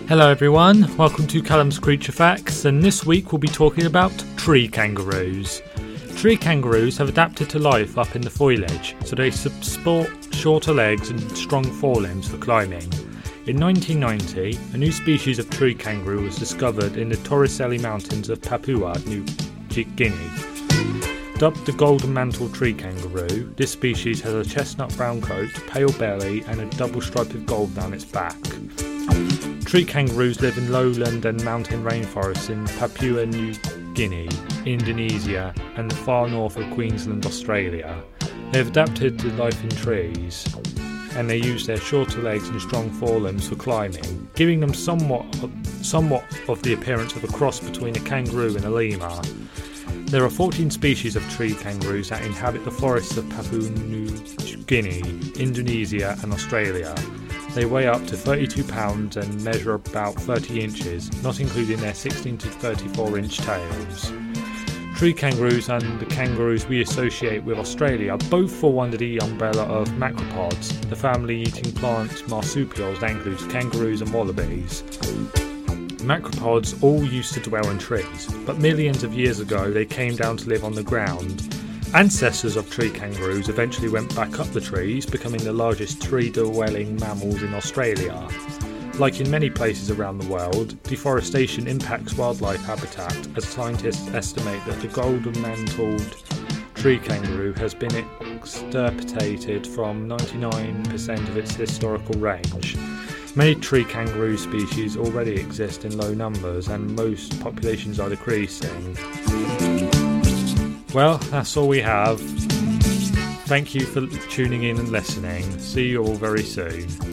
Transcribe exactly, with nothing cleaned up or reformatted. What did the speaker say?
Hello everyone, welcome to Callum's Creature Facts, and this week we'll be talking about tree kangaroos. Tree kangaroos have adapted to life up in the foliage, so they sport shorter legs and strong forelimbs for climbing. In nineteen ninety, a new species of tree kangaroo was discovered in the Torricelli Mountains of Papua New Guinea. Dubbed the golden-mantled tree kangaroo, this species has a chestnut-brown coat, pale belly and a double stripe of gold down its back. Tree kangaroos live in lowland and mountain rainforests in Papua New Guinea, Indonesia and the far north of Queensland, Australia. They have adapted to life in trees, and they use their shorter legs and strong forelimbs for climbing, giving them somewhat, somewhat of the appearance of a cross between a kangaroo and a lemur. There are fourteen species of tree kangaroos that inhabit the forests of Papua New Guinea, Indonesia and Australia. They weigh up to thirty-two pounds and measure about thirty inches, not including their sixteen to thirty-four inch tails. Tree kangaroos and the kangaroos we associate with Australia both fall under the umbrella of macropods, the family-eating plant marsupials that includes kangaroos and wallabies. Macropods all used to dwell in trees, but millions of years ago they came down to live on the ground. Ancestors of tree kangaroos eventually went back up the trees, becoming the largest tree-dwelling mammals in Australia. Like in many places around the world, deforestation impacts wildlife habitat, as scientists estimate that the golden-mantled tree kangaroo has been extirpated from ninety-nine percent of its historical range. Many tree kangaroo species already exist in low numbers, and most populations are decreasing. Well, that's all we have. Thank you for tuning in and listening. See you all very soon.